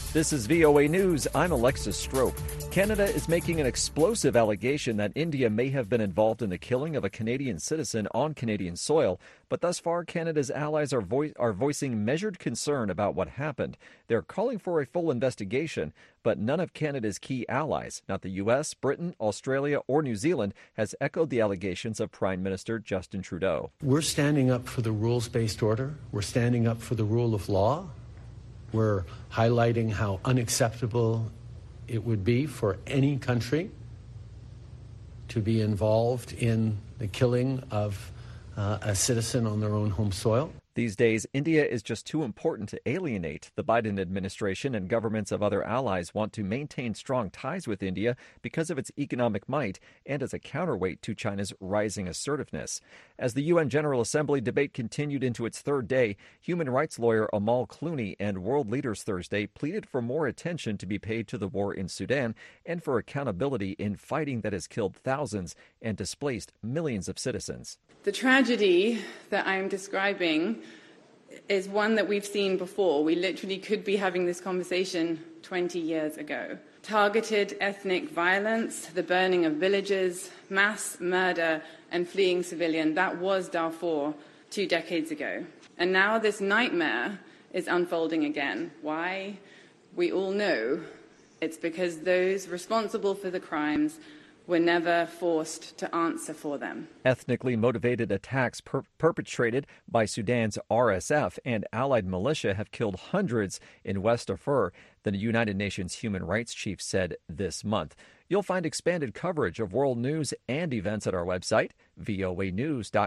This is VOA News. I'm Alexis Strope. Canada is making an explosive allegation that India may have been involved in the killing of a Canadian citizen on Canadian soil. But thus far, Canada's allies are voicing measured concern about what happened. They're calling for a full investigation, but none of Canada's key allies, not the U.S., Britain, Australia, or New Zealand, has echoed the allegations of Prime Minister Justin Trudeau. We're standing up for the rules-based order. We're standing up for the rule of law. We're highlighting how unacceptable it would be for any country to be involved in the killing of a citizen on their own home soil. These days, India is just too important to alienate. The Biden administration and governments of other allies want to maintain strong ties with India because of its economic might and as a counterweight to China's rising assertiveness. As the UN General Assembly debate continued into its third day, human rights lawyer Amal Clooney and world leaders Thursday pleaded for more attention to be paid to the war in Sudan and for accountability in fighting that has killed thousands and displaced millions of citizens. The tragedy that I'm describing is one that we've seen before. We literally could be having this conversation 20 years ago. Targeted ethnic violence, the burning of villages, mass murder and fleeing civilian. That was Darfur 2 decades ago. And now this nightmare is unfolding again. Why? We all know it's because those responsible for the crimes were never forced to answer for them. Ethnically motivated attacks perpetrated by Sudan's RSF and allied militia have killed hundreds in West Darfur, the United Nations human rights chief said this month. You'll find expanded coverage of world news and events at our website, voanews.ca.